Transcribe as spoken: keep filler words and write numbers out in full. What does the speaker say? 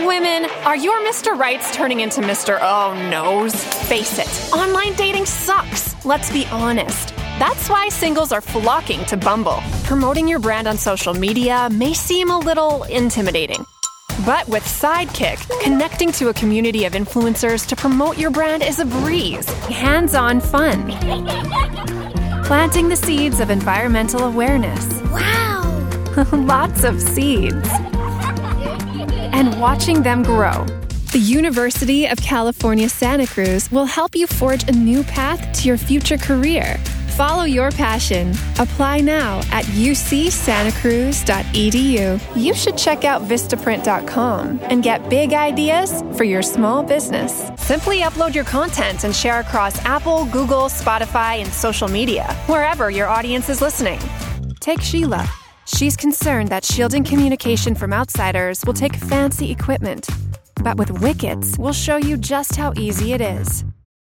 Women, are your Mister Rights turning into Mister Oh-No's? Face it, online dating sucks. Let's be honest. That's why singles are flocking to Bumble. Promoting your brand on social media may seem a little intimidating. But with Sidekick, connecting to a community of influencers to promote your brand is a breeze. Hands-on fun. Planting the seeds of environmental awareness. Wow! Lots of seeds. And watching them grow. The University of California, Santa Cruz will help you forge a new path to your future career. Follow your passion. Apply now at u c santa cruz dot e d u. You should check out vistaprint dot com and get big ideas for your small business. Simply upload your content and share across Apple, Google, Spotify, and social media, wherever your audience is listening. Take Sheila. She's concerned that shielding communication from outsiders will take fancy equipment. But with Wickets, we'll show you just how easy it is.